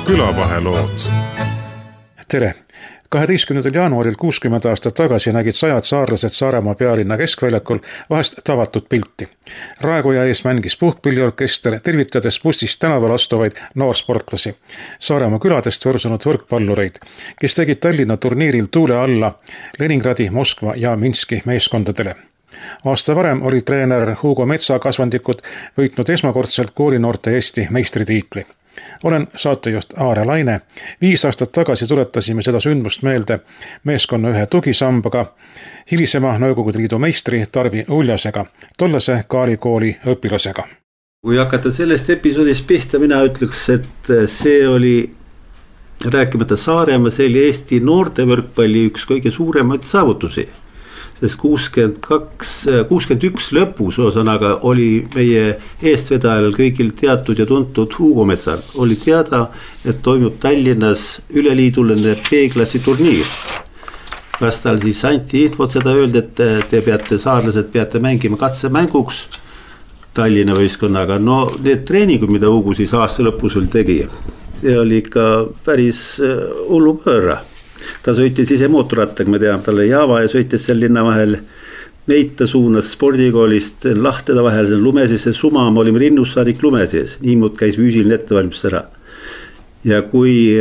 külavahelood. Tere! 12. jaanuaril 60 aastat tagasi nägid sajad saarlased Saaremaa pealinna keskväljakul vahest tavatut pilti. Raekoja ees mängis puhkpilliorkester, tervitades bussist tänaval astuvaid noorsportlasi. Saaremaa küladest võrsunud võrkpallureid, kes tegid Tallinna turniiril tuule alla Leningradi, Moskva ja Minski meeskondadele. Aasta varem oli treener Hugo Metsa kasvandikud võitnud esmakordselt koolinoorte Eesti meistritiitli. Olen saatejuht Aare Laine. 5 aastat tagasi tuletasime seda sündmust meelde meeskonna ühe tugisambaga, hilisema Nõukogude Liidu meistri Tarvi Uljasega, tollase Kaali kooli õpilasega. Kui hakata sellest episoodist pihta, mina ütleks, et see oli, rääkimata Saaremaa, see oli Eesti noorte võrkpalli üks kõige suuremaid saavutusi. Sest 61 lõpus osanaga oli meie eestvedajal kõigil teatud ja tuntud Hugo Metsal. Oli teada, et toimub Tallinnas üleliiduline B-klassi turniir. Kas tal siis anti infot seda öelda, et te peate, saarlased peate mängima katsemänguks Tallinna võistkonnaga. No need treeningud, mida Hugo siis aasta lõpus tegi, see oli ikka päris hullu pööra. Ta sõitis ise mootorrattaga, me teame, talle Java ja sõitis seal linna vahel. Meid ta suunas spordikoolist Lahtede vahel, see on Lumesisse Suma, me olime Rinnussarik Lumeses, niimoodi käis füüsiline ettevalmistus ära. Ja kui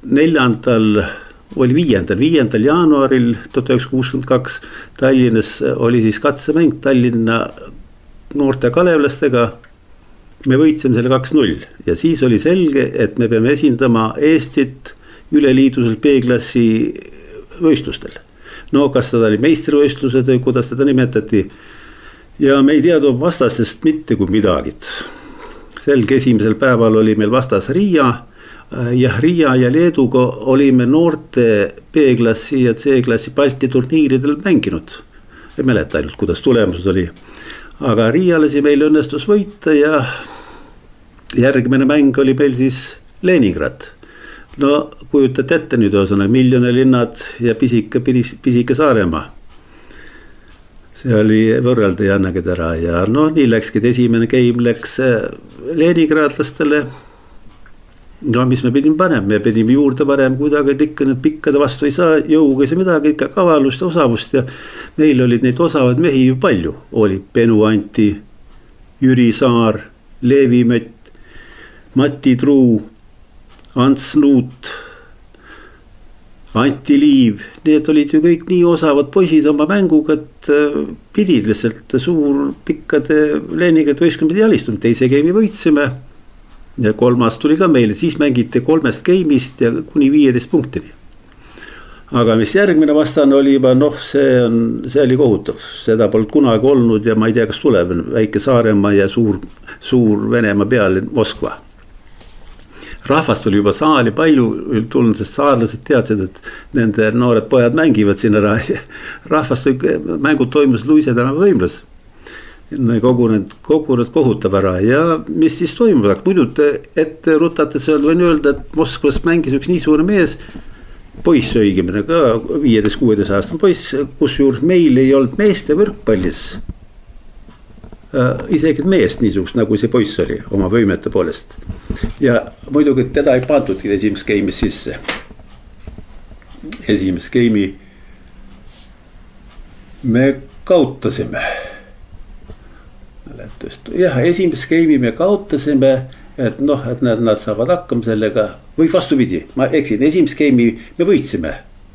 5. jaanuaril 1962 Tallinnas oli siis katsemäng Tallinna noorte kalevlastega, me võitsime selle 2-0 ja siis oli selge, et me peame esindama Eestit üleliidusel B-klassi võistlustel. No kas seda oli meistrivõistlused või kuidas seda nimetati. Ja me ei teadnud vastasest mitte kui midagi. Selge esimesel päeval oli meil vastas Riia ja Leeduga olime noorte B-klassi ja C-klassi Balti turniiridel mänginud. Ei mäleta ainult, kuidas tulemused oli. Aga Riialasi meil õnnestus võita ja järgmine mäng oli meil siis Leningrad. No kujutat ette nüüd osana miljoni linnad ja pisike Saaremaa. See oli võrrelda ja annagid ära ja no nii läkski, et esimene game läks leningradlastele. No mis me pidime panema, me pidime juurde panema kuidagi, et ikka need pikkade vastu ei saa jõuga see midagi, ikka kavalust ja osavust ja meil olid neid osavad mehi ju palju. Oli Benu Anti, Jüri Saar, Leevi Mött, Mati Truu, Ants Nuut, Anti Liiv, need olid ju kõik nii osavad poisid oma mänguga, et pidid lihtsalt suur pikkade Leningradi võistkond jalistuma. Teise game'i võitsime ja 3. tuli ka meile, siis mängiti 3 game'ist ja kuni 15 punktini. Aga mis järgmine vastane oli juba, see oli kohutav, seda polnud kunagi olnud ja ma ei tea, kas tuleb väike Saaremaa ja suur Venemaa peale Moskva. Rahvast oli juba saali palju tulnud, sest saarlased teadsid, et nende noored pojad mängivad siin ära. Rahvast mängud toimus Luise tänava võimlas. Kogu need kohutab ära ja mis siis toimub. Muidu ette rutates võin öelda, et Moskvas mängis üks nii suure mees, poiss õigemine ka 15-16 aastane poiss, kus juures meil ei olnud meeste võrkpallis. Isegi meest niisugust, nagu see poiss oli oma võimete poolest. Ja muidugi teda ei pandudki esimest game'is sisse. Esimest game'i me kaotasime. Jah, esimest game'i me kaotasime, et nad saavad hakkama sellega. Või vastupidi, ma eksin, esimest game'i me võitsime.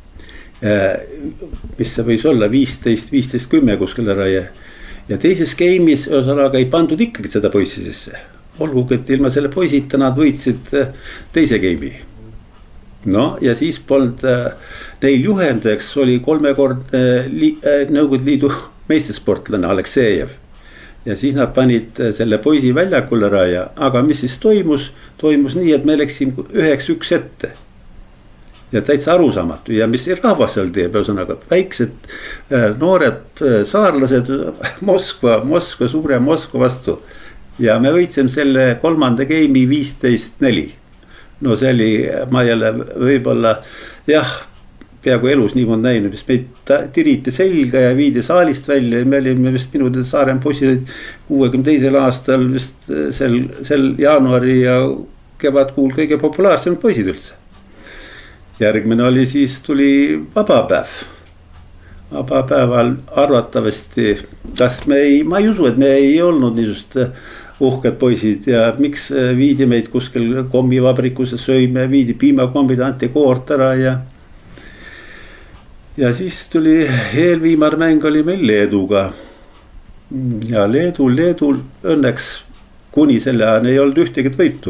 Mis see võis olla, 15-10 kuskil ära ja teises game'is osanaga ei pandud ikkagi seda poissi sisse. Olgugi, et ilma selle poisita nad võitsid teise game'i. No ja siis polnud neil juhendajaks oli 3-kordne Nõukogude Liidu meistrisportlane Aleksejev. Ja siis nad panid selle poisi väljakule raja, aga mis siis toimus? Toimus nii, et me läksime 9-1 ette. Ja täitsa arusaamatu ja mis rahvas seal teeb, osanaga väiksed noored saarlased Moskva, suure Moskva vastu. Ja me võitsime selle 3. game'i 15-4. No see oli, ma jälle võib-olla, peaaegu elus niimoodi näinud, mis meid tiriti selga ja viidi saalist välja. Me olime vist minu Saarem poisid 62. aastal vist sel jaanuari ja kevadkuul kõige populaarsemad poisid üldse. Järgmine oli siis tuli vabapäev. Vabapäeval arvatavasti, ma ei usu, et me ei olnud niisugust uhked poisid ja miks viidi meid kuskil kommivabrikusse söime, viidi piimakombid, anti koort ära ja siis tuli eelviimane mäng oli meil Leeduga. Ja Leedul õnneks kuni selle ajani ei olnud ühtegi võitu.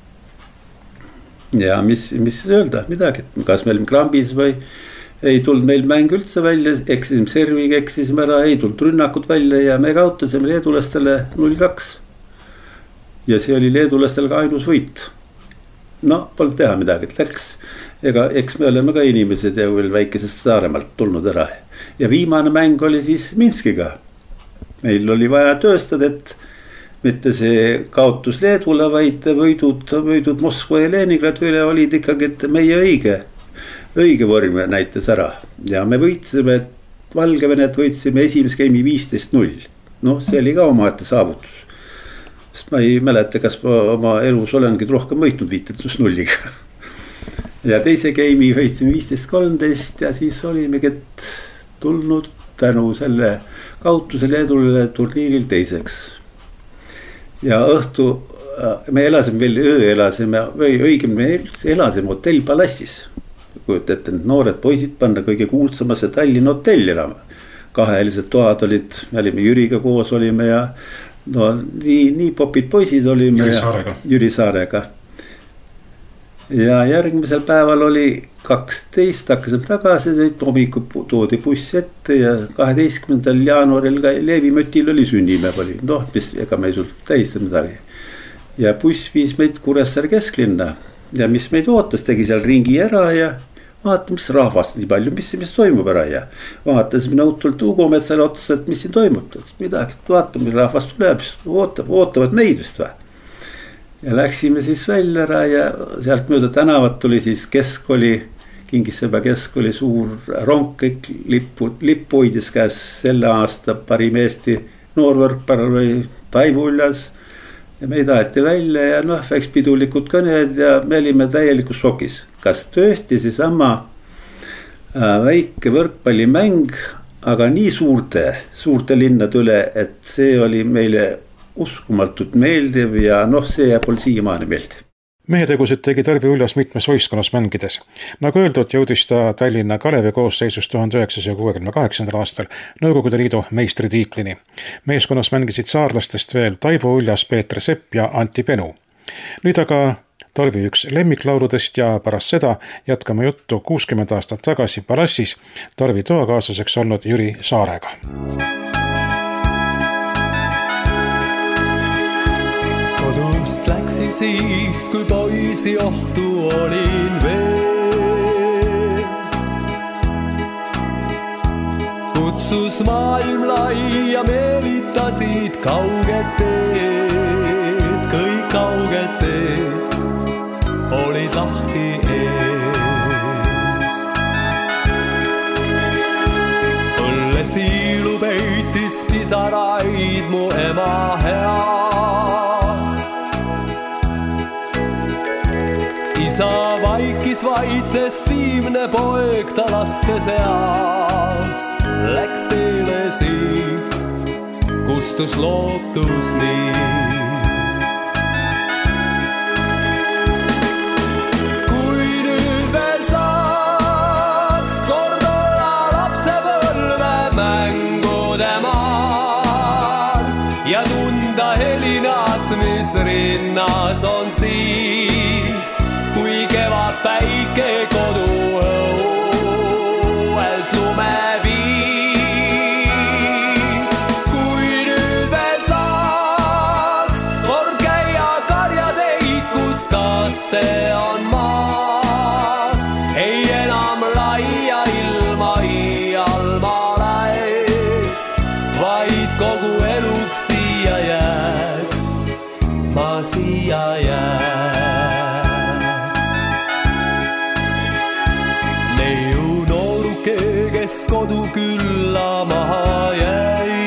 Ja mis öelda, midagi, kas meil krambis või ei tulnud meil mäng üldse välja, eksisime serviga, eksisime ära, ei tulnud rünnakut välja ja me kaotasime leedulastele 0-2. Ja see oli leedulastele ka ainus võit. No, polnud teha midagi, et läks. Eks me oleme ka inimesed ja veel väikesest Saaremaalt tulnud ära. Ja viimane mäng oli siis Minskiga. Meil oli vaja tööstada, et mitte see kaotus Leedule, vaid võidud Moskva ja Leningrad üle olid ikkagi, et meie õige vorm näitas ära. Ja me võitsime, et Valgevenet võitsime esimese game'i 15-0. Noh, see oli ka omaette saavutus. Sest ma ei mäleta, kas ma oma elus olengi rohkem võitnud 15-0-ga. Ja teise game'i võitsime 15-13 ja siis olimegi tulnud tänu selle kaotuse Leedule turniiril teiseks. Ja õhtu me elasime Hotell Palassis. Kujuta ette, noored poisid panna kõige kuuldsamasse Tallinna hotelli elama. Kahelised toad olid, me olime Jüriga koos olime ja no nii popid poisid olime. Jüri Saarega. Ja järgmisel päeval oli 12, hakkasime tagasi, hommikul toodi buss ette ja 12. jaanuaril Leevimötil oli sünnipäev oli. Noh, ega me ei sult tähista midagi. Ja buss viis meid Kuressaare kesklinna ja mis meid ootas, tegi seal ringi ära ja vaata, mis rahvast nii palju, mis toimub ära ja vaatasime nõutult Ugo Metsale otsa, et mis siin toimub. Midagi, vaata, mis rahvast tuleb, ootavad meid vist või. Ja läksime siis välja ära ja sealt mööda tänavat tuli siis keskkooli, Kingissepa keskkooli suur ronk, kõik lippu hoidis käes selle aasta parim Eesti noorvõrkpallur või Taivo Uljas. Ja me taheti välja ja noh, väiks pidulikud kõned ja me olime täielikus šokis. Kas tõesti see sama väike võrkpallimäng, aga nii suurte linnade üle, et see oli meile uskumatult meeldiv ja noh, see pole siiamaani meeldiv. Mehetegusid tegi Tarvi Uljas mitmes võistkonnas mängides. Nagu öeldud, jõudis ta Tallinna Kalevi koosseisus 1968. aastal Nõukogude Liidu meistritiitlini. Meeskonnas mängisid saarlastest veel Taivo Uljas, Peeter Sepp ja Antti Penu. Nüüd aga Tarvi üks lemmiklauludest ja pärast seda jätkame juttu 60 aastat tagasi Palassis Tarvi toakaaslaseks olnud Jüri Saarega. Kodust läksin siis, kui poisi ohtu olin veel. Kutsus maailm lai ja meelitasid kauged teed. Kõik kauged teed olid lahti ees. Õlle siilu peitis pisaraid mu ema hea. Isa vaikis vaid, sest viimne poeg ta laste seast läks teele siit, kustus lootus nii. Kui nüüd veel saaks kord olla lapsepõlve mängude maal ja tunda helinat, mis rinnas on siis, kui kevad päike kodu õuelt lume viib. Kui nüüd veel saaks kord käia karjateid, kus kaste on maas, ei enam laia ilma iial ma läheks, vaid kogu eluks siia jääks, ma siia jääks. Kes kodu külla maha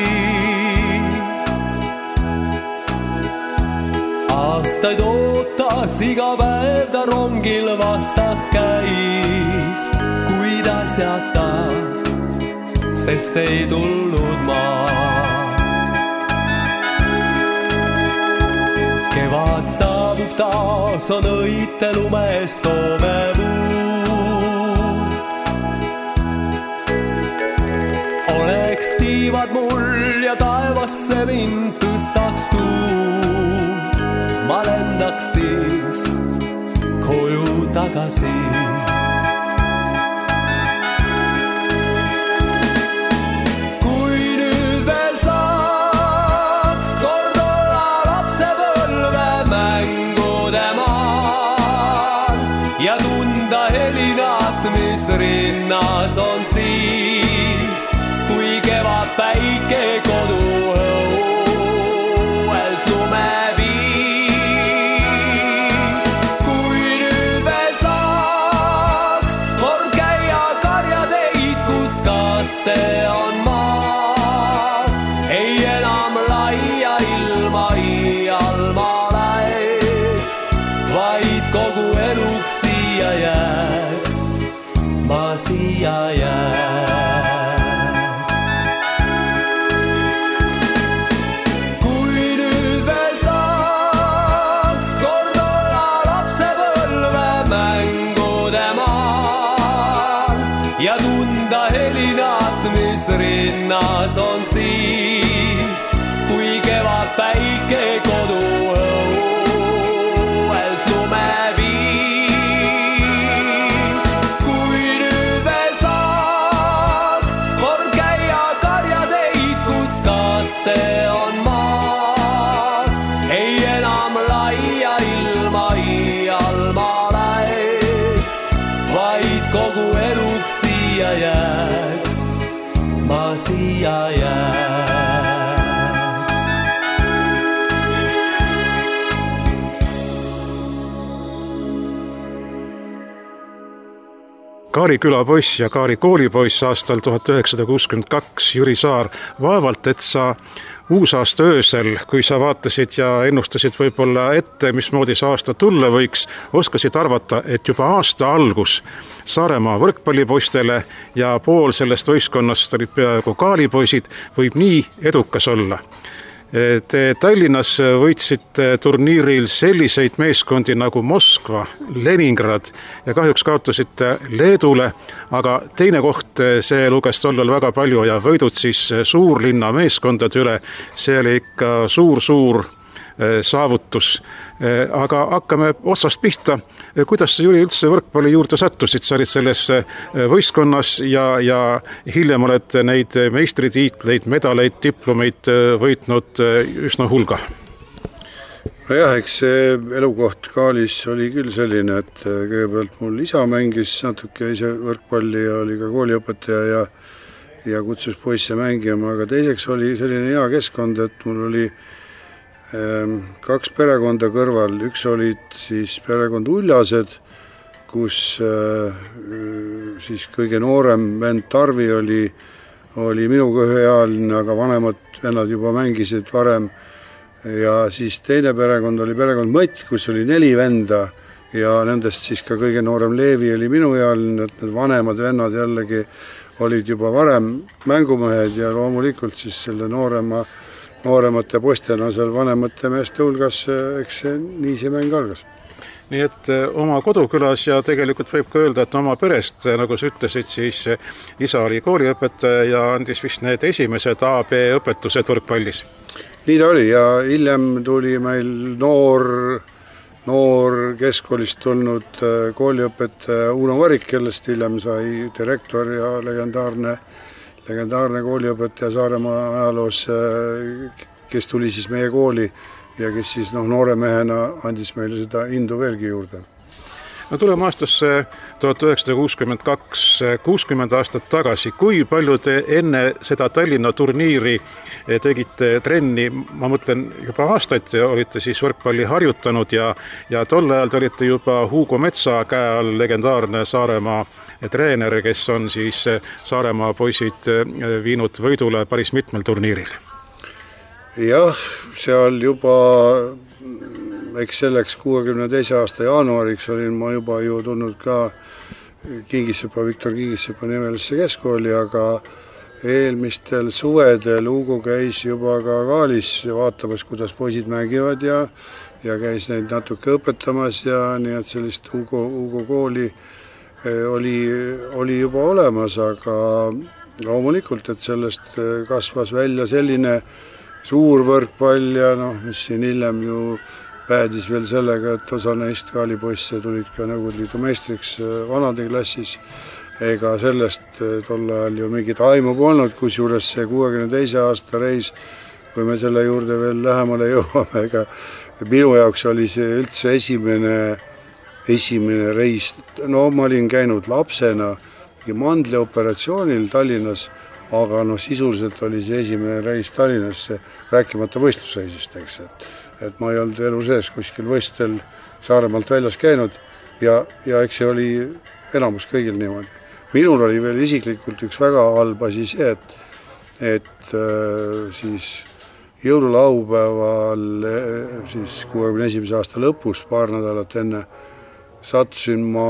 jäi, aastaid ootab kuidas iga päev ta rongil vastas käis, kuidas jätta, sest ei tulnud maa. Kevad saabub taas, on õite lumest tovemuud. Oleks tiivad mul ja taevasse mind tõstaks tuud. Ma lendaks siis koju tagasi. Kui nüüd veel saaks kord olla lapsepõlve mängude maal ja tunda helinat, mis rinnas on siis, kui kevad päike kodu õuelt lume viib. Kui nüüd veel saaks kord käia karjateid, kus kaste on maas, ei enam laia ilma iial ma läheks, vaid kogu eluks siia jääks, ma siia jääks. Kui nüüd veel saaks kord olla lapsepõlve mängude maal ja tunda helinat, mis rinnas on siis, kui kevad päike kodu õuelt lume viib. Kui nüüd veel saaks kord käia karjateid, kus kaste on maas, ei enam laia ilma iial ma läheks, vaid kogu eluks siia jääks, ma siia jääks. Kaari külapoiss ja Kaari koolipoiss aastal 1962 Jüri Saar. Vaevalt, et sa uusaasta öösel, kui sa vaatasid ja ennustasid võib-olla ette, mismoodi see aasta tulla võiks, oskasid arvata, et juba aasta algus Saaremaa võrkpallipoistele ja pool sellest võistkonnast olid peaaegu kaalipoisid, võib nii edukas olla. Te Tallinnas võitsite turniiril selliseid meeskondi nagu Moskva, Leningrad ja kahjuks kaotasite Leedule, aga teine koht, see luges tollal väga palju ja võidud siis suurlinna meeskondade üle, see oli ikka suur saavutus. Aga hakkame otsast pihta. Kuidas sa, Jüri, üldse võrkpalli juurde sattusid? Sa olid selles võistkonnas ja hiljem oled neid meistritiitleid, medaleid, diplomeid võitnud üsna hulga. Nojah, eks see elukoht Kaalis oli küll selline, et kõigepealt mul isa mängis natuke ise võrkpalli ja oli ka kooliõpetaja ja kutsus poisse mängima, aga teiseks oli selline hea keskkond, et mul oli kaks perekonda kõrval, üks olid siis perekond Uljased, kus siis kõige noorem vend Tarvi oli minuga üheealine, aga vanemad vennad juba mängisid varem, ja siis teine perekond oli perekond Mõtt, kus oli 4 venda ja nendest siis ka kõige noorem Leevi oli minuealine, et need vanemad vennad jällegi olid juba varem mängumehed ja loomulikult siis selle nooremate postjana seal vanemate meeste hulgas, eks nii see mäng algas. Nii et oma kodukülas ja tegelikult võib ka öelda, et oma perest, nagu sa ütlesid, siis isa oli kooliõpetaja ja andis vist need esimesed A-B õpetused võrkpallis. Nii ta oli ja hiljem tuli meil noor keskkoolist tulnud kooliõpetaja Uno Varik, kellest hiljem sai direktor ja legendaarne kooliõpetaja Saaremaa ajaloos, kes tuli siis meie kooli ja kes siis noore mehena andis meile seda indu veelgi juurde. No tuleme aastasse 1962, 60 aastat tagasi. Kui palju te enne seda Tallinna turniiri tegite trenni, ma mõtlen juba aastaid, olite siis võrkpalli harjutanud ja tol ajal te olite juba Hugo Metsa käe all, legendaarne Saaremaa treener, kes on siis Saaremaa poisid viinud võidule päris mitmel turniiril. Jah, seal juba eks selleks 62. aasta jaanuariks olin ma juba ju tulnud ka Viktor Kingissepa nimelisse keskkooli, aga eelmistel suvedel Hugo käis juba ka Kaalis vaatamas, kuidas poisid mängivad ja käis neid natuke õpetamas ja nii et sellist Hugo kooli oli juba olemas, aga loomulikult, et sellest kasvas välja selline suur võrkpall ja mis siin hiljem ju päädis veel sellega, et osa neist Kaalipoisse tulid ka Nõukogude Liidu meistriks vanade klassis. Ega sellest tol ajal ju mingit aimu polnud, kusjuures see 62. aasta reis, kui me selle juurde veel lähemale jõuame, ega minu jaoks oli see üldse esimene reis. No ma olin käinud lapsena mandlioperatsioonil Tallinnas, aga sisuliselt oli see esimene reis Tallinnasse, rääkimata võistlusreisist, eks, et ma ei olnud elu sees kuskil võistel Saaremaalt väljas käinud ja eks see oli enamus kõigil niimoodi. Minul oli veel isiklikult üks väga halb asi see, et siis jõululaupäeval siis 61. aasta lõpus, paar nädalat enne, sattusin ma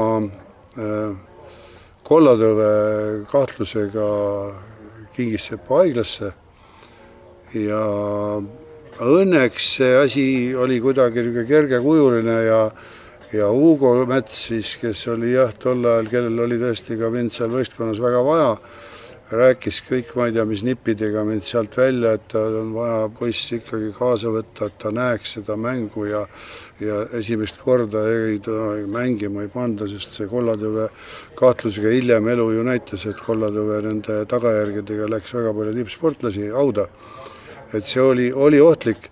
kollatõve kahtlusega Kingissepa haiglasse ja õnneks see asi oli kuidagi kergekujuline ja Hugo Mäts siis, kes oli tol ajal, kellel oli tõesti ka mind seal võistkonnas väga vaja, rääkis kõik, ma ei tea, mis nippidega mind sealt välja, et ta on vaja poiss ikkagi kaasa võtta, et ta näeks seda mängu ja esimest korda mängima ei panda, sest see kollatõve kahtlusega hiljem elu ju näitas, et kollatõve nende tagajärgedega läks väga palju tippsportlasi hauda. Et see oli ohtlik,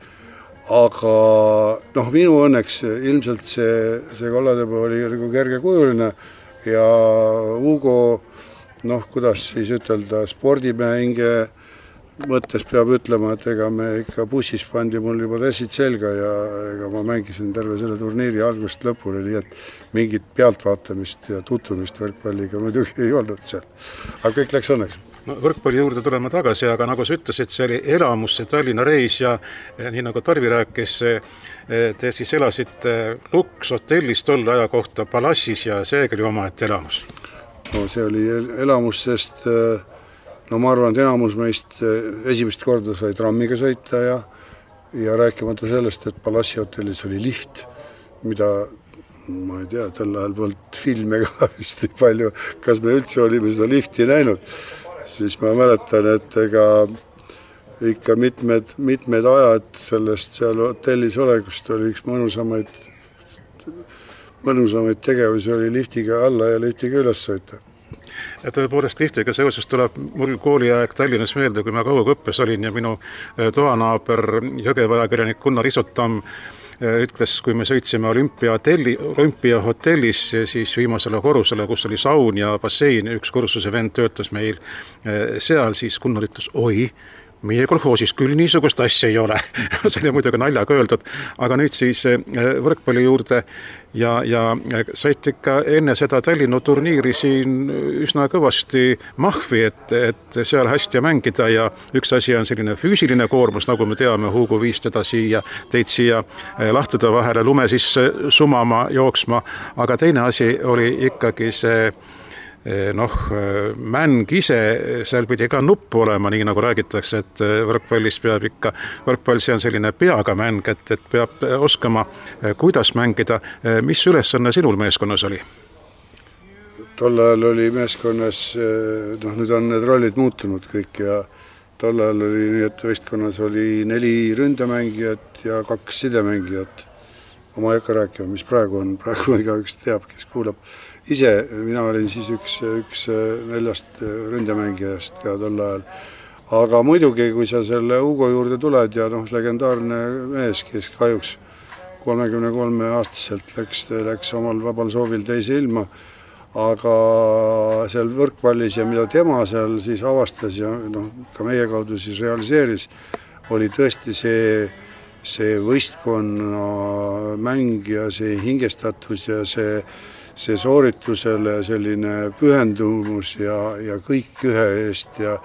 aga minu õnneks ilmselt see kollatõve oli kergekujuline ja Hugo kuidas siis ütelda, spordimehinge mõttes peab ütlema, et ega me ikka bussis pandi mul juba dressid selga ja ega ma mängisin terve selle turniiri algusest lõpuni, nii et mingit pealtvaatamist ja tutvumist võrkpalliga muidugi ei olnud seal. Aga kõik läks õnneks. Võrkpalli juurde tuleme tagasi, aga nagu sa ütlesid, see oli elamus, see Tallinna reis ja nii nagu Tarvi rääkis, te siis elasite Lux hotellis tol aja kohta Palassis ja seegi oli omaette elamus. See oli elamus, sest ma arvan, et enamus meist esimest korda sai trammiga sõita ja rääkimata sellest, et Palassi hotellis oli lift, mida ma ei tea, tällä ajal polnud filme ka vist nii palju, kas me üldse olime seda lifti näinud, siis ma mäletan, et ega ikka mitmed ajad sellest seal hotellis olekust oli üks mõnusamaid tegevusi oli liftiga alla ja liftiga üles sõita. Ja tõepoolest liftiga seoses tuleb mul kooliaeg Tallinnas meelde, kui ma kaugõppes olin ja minu toanaaber Jõgeva ajakirjanik Gunnar Isotam ütles, kui me sõitsime Olympia hotellis, siis viimasele korrusele, kus oli saun ja bassein, üks kursuse vend töötas meil seal, siis Gunnar ütles, oi, meie kolhoosis küll niisugust asja ei ole. See oli muidugi naljaga öeldud, aga nüüd siis võrkpalli juurde ja said ikka enne seda Tallinna turniiri siin üsna kõvasti mahvi, et seal hästi mängida ja üks asi on selline füüsiline koormus, nagu me teame, Hugo viis teid siia lahtude vahele lume sisse sumama, jooksma, aga teine asi oli ikkagi see mäng ise, seal pidi ka nupp olema, nii nagu räägitakse, et võrkpallis peab ikka, võrkpall see on selline peaga mäng, et peab oskama, kuidas mängida. Mis ülesanne sinul meeskonnas oli? Tol ajal oli meeskonnas, nüüd on need rollid muutunud kõik ja tol ajal oli nii, et võistkonnas oli 4 ründemängijat ja 2 sidemängijat. Ma ei hakka rääkima, mis praegu on, praegu igaüks teab, kes kuulab. Ise, mina olin siis üks 4 ründemängijast ka tol ajal. Aga muidugi, kui sa selle Hugo juurde tuled ja legendaarne mees, kes kahjuks 33-aastaselt läks omal vabal soovil teise ilma, aga seal võrkpallis ja mida tema seal siis avastas ja ka meie kaudu siis realiseeris, oli tõesti see võistkonna mäng ja see hingestatus ja see sooritusele selline pühendumus ja kõik ühe eest ja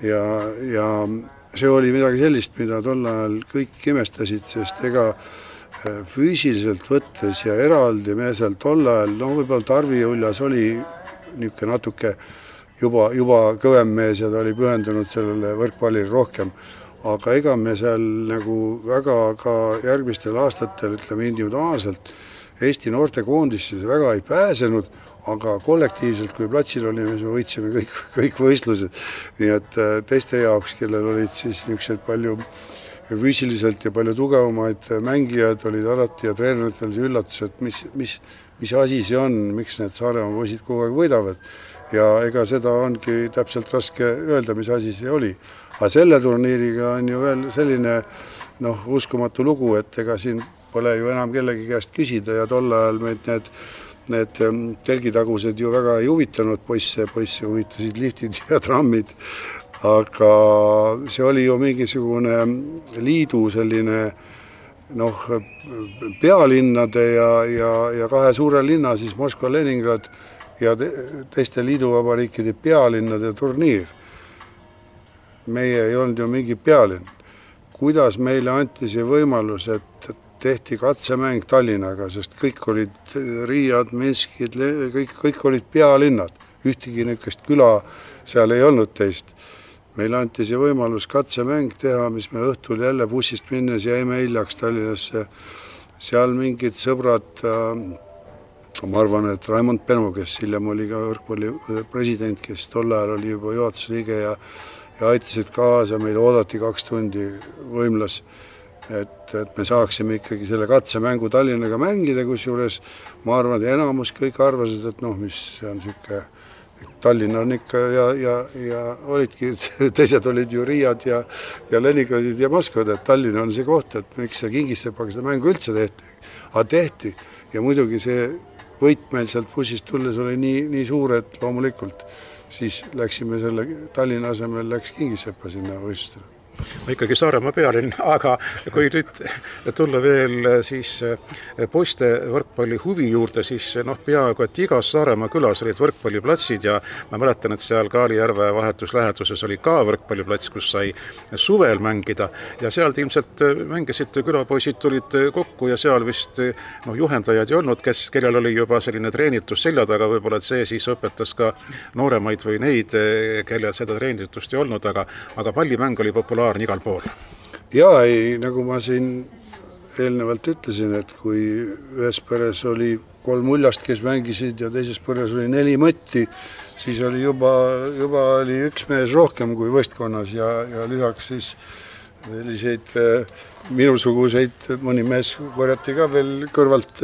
see oli midagi sellist, mida tol ajal kõik imestasid, sest ega füüsiliselt võttes ja eraldi me seal tol ajal, võib-olla Tarvi Uljas oli niisugune natuke juba kõvem mees ja ta oli pühendunud sellele võrkpallile rohkem, aga ega me seal nagu väga ka järgmistel aastatel, ütleme individuaalselt, Eesti noortekoondisse väga ei pääsenud, aga kollektiivselt, kui platsil olime, me võitsime kõik võistlused. Nii et teiste jaoks, kellel olid siis niisugused palju füüsiliselt ja palju tugevamaid mängijad, olid alati ja treeneritel see üllatus, et mis asi see on, miks need Saaremaa poisid kogu aeg võidavad. Ja ega seda ongi täpselt raske öelda, mis asi see oli. Aga selle turniiriga on ju veel selline uskumatu lugu, et ega siin pole ju enam kellegi käest küsida ja tol ajal meid need telgitagused ju väga ei huvitanud poisse huvitasid liftid ja trammid, aga see oli ju mingisugune liidu selline pealinnade ja kahe suure linna, siis Moskva, Leningrad ja teiste liiduvabariikide pealinnade turniir. Meie ei olnud ju mingi pealinn. Kuidas meile anti see võimalus, et tehti katsemäng Tallinnaga, sest kõik olid Riiad, Minskid, kõik olid pealinnad. Ühtegi niisugust küla seal ei olnud teist. Meile anti see võimalus katsemäng teha, mis me õhtul jälle bussist minnes jäime hiljaks Tallinnasse. Seal mingid sõbrad, ma arvan, et Raimond Penu, kes hiljem oli ka võrkpalli president, kes tol ajal oli juba juhatusliige ja aitasid kaasa, meid oodati 2 tundi võimlas, et me saaksime ikkagi selle katsemängu Tallinnaga mängida, kusjuures ma arvan, et enamus kõik arvasid, et mis see on siuke, Tallinn on ikka ja olidki, teised olid ju Riiad ja Leningradid ja Moskvad, et Tallinn on see koht, et miks see Kingissepaga seda mängu üldse tehti. Aga tehti ja muidugi see võit meil sealt bussist tulles oli nii suur, et loomulikult siis läksime selle Tallinna asemel läks Kingissepa sinna võistlustele. Ikkagi Saaremaa pealinn, aga kui nüüd tulla veel siis poiste võrkpalli huvi juurde, siis peaaegu, et igas Saaremaa külas olid võrkpalliplatsid ja ma mäletan, et seal Kaalijärve vahetuslähetuses oli ka võrkpalliplats, kus sai suvel mängida ja sealt ilmselt mängisid külapoisid tulid kokku ja seal vist juhendajad ei olnud, kellel oli juba selline treenitus selja taga, võib-olla et see siis õpetas ka nooremaid või neid, kellel seda treenitust ei olnud, aga pallimäng oli populaarne igal pool. Jaa, nagu ma siin eelnevalt ütlesin, et kui ühes peres oli 3 uljast, kes mängisid ja teises peres oli 4 mõtti, siis oli juba oli üks mees rohkem kui võistkonnas ja lisaks siis selliseid minusuguseid, mõni mees korjati ka veel kõrvalt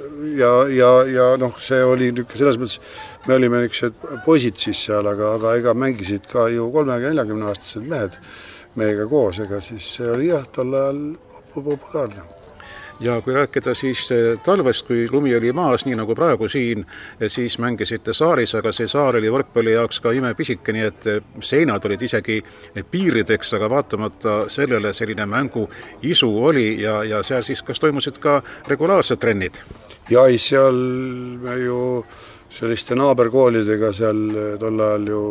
ja see oli selles mõttes, me olime niisugused poisid siis seal, aga ega mängisid ka ju 30-40 aastased mehed meiega koos, ega siis see oli tol ajal populaarne. Ja kui rääkida siis talvest, kui lumi oli maas, nii nagu praegu siin, siis mängisite saaris, aga see saar oli võrkpalli jaoks ka imepisike, nii et seinad olid isegi piirideks, aga vaatamata sellele selline mängu isu oli ja seal siis kas toimusid ka regulaarsed trennid? Ja seal me ju selliste naaberkoolidega seal tol ajal ju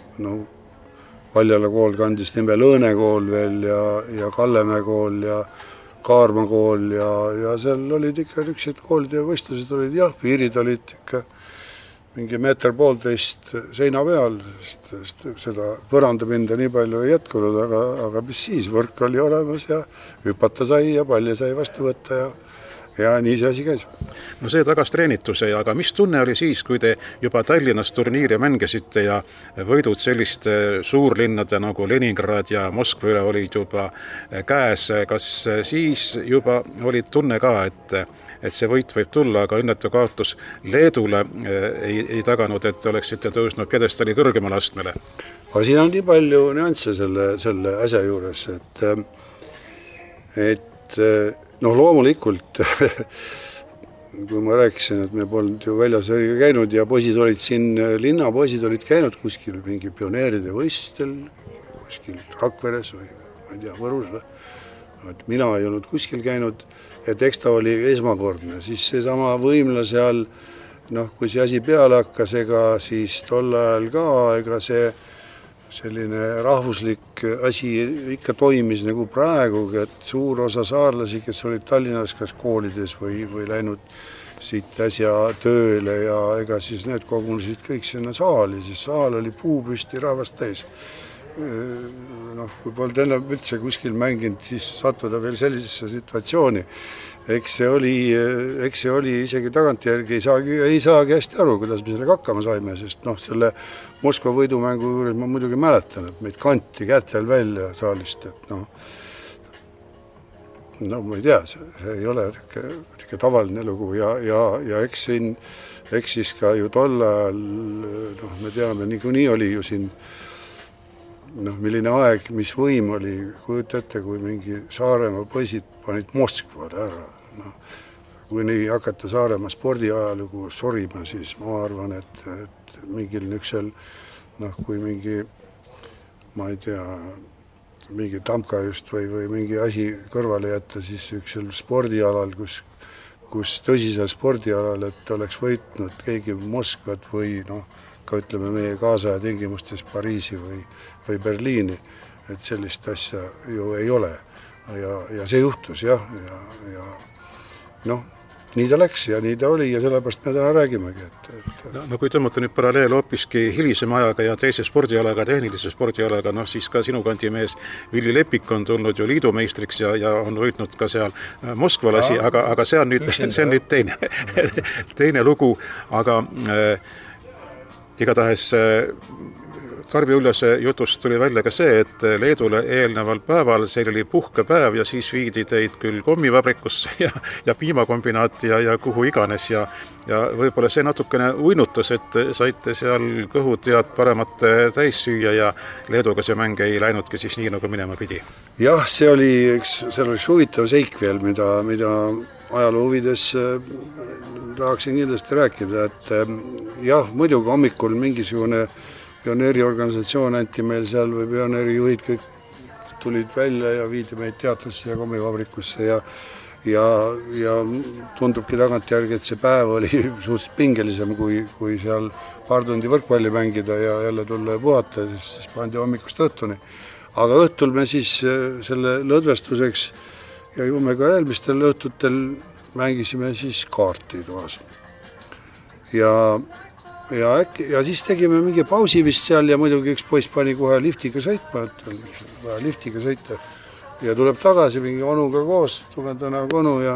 Valjala kool kandis nime Lõõne kool veel ja Kallemäe kool ja Kaarma kool ja seal olid ikka niisugused koolid ja võistlused olid piirid olid ikka mingi 1,5 seina peal, sest seda põrandapinda nii palju ei jätkunud, aga mis siis, võrk oli olemas ja hüpata sai ja palli sai vastu võtta ja nii see asi käis. No see tagas treenituse, aga mis tunne oli siis, kui te juba Tallinnas turniiri mängisite ja võidud selliste suurlinnade nagu Leningrad ja Moskva üle olid juba käes, kas siis juba oli tunne ka, et see võit võib tulla, aga õnnetu kaotus Leedule ei taganud, et oleksite tõusnud pjedestali kõrgemale astmele? Aga siin on nii palju nüansse selle asja juures, et loomulikult, kui ma rääkisin, et me polnud ju väljas käinud ja poisid olid siin, linnapoisid olid käinud kuskil mingi pioneeride võistlustel, kuskil Rakveres või ma ei tea, Võrus või. Et mina ei olnud kuskil käinud, et eks ta oli esmakordne, siis seesama võimla seal, kui see asi peale hakkas, ega siis tol ajal ka, ega see selline rahvuslik asi ikka toimis nagu praegugi, et suur osa saarlasi, kes olid Tallinnas kas koolides või läinud siit äsja tööle ja ega siis need kogunesid kõik sinna saali, siis saal oli puupüsti rahvast täis. Kui polnud enne üldse kuskil mänginud, siis sattuda veel sellisesse situatsiooni. Eks see oli isegi tagantjärgi, ei saagi hästi aru, kuidas me sellega hakkama saime, sest selle Moskva võidumängu juures ma muidugi mäletan, et meid kanti kätel välja saalist, et ma ei tea, see ei ole tavaline lugu ja eks siis ka ju tol ajal, me teame, niikuinii oli ju siin milline aeg, mis võim oli, kujuta ette, kui mingi Saaremaa poisid panid Moskvad ära. Kui nii hakata Saaremaa spordiajalugu sorima, siis ma arvan, et mingil nüksel, kui mingi, ma ei tea, mingi Tamka just või mingi asi kõrvale jätta, siis üksel spordialal, kus tõsisel spordialal, et oleks võitnud keegi Moskvat või ka ütleme meie kaasaja tingimustes Pariisi või Berliini, et sellist asja ju ei ole. Ja see juhtus, jah. Ja nii ta läks ja nii ta oli ja sellepärast me täna räägimegi. Kui tõmmata nüüd paralleel hoopiski hilisema ajaga ja teise spordialaga, tehnilise spordialaga, siis ka sinu kandimees Villi Lepik on tulnud ju liidumeistriks ja on võitnud ka seal Moskvalasi, aga see on nüüd teine lugu, aga igatahes Tarvi Uljase jutust tuli välja ka see, et Leedule eelneval päeval, see oli puhkepäev ja siis viidi teid küll kommivabrikusse ja piimakombinaati ja kuhu iganes ja võib-olla see natukene uinutas, et saite seal kõhud head paremat täis süüa ja Leeduga see mäng ei läinudki siis nii, nagu minema pidi. Jah, see oli üks huvitav seik veel, mida ajaloo huvides tahaksin kindlasti rääkida, et jah, muidugi hommikul mingisugune pioneeriorganisatsioon anti meil seal või pioneerijuhid kõik tulid välja ja viidi meid teatrisse ja kommivabrikusse ja tundubki tagantjärgi, et see päev oli suhteliselt pingelisem kui seal paar tundi võrkpalli mängida ja jälle tulla ja puhata, siis pandi hommikust õhtuni. Aga õhtul me siis selle lõdvestuseks ja jume ka eelmistel õhtutel mängisime siis kaarti toas. Ja siis tegime mingi pausi vist seal ja muidugi üks poiss pani kohe liftiga sõitma, et liftiga sõita ja tuleb tagasi mingi onuga koos, tugevdanaga onu ja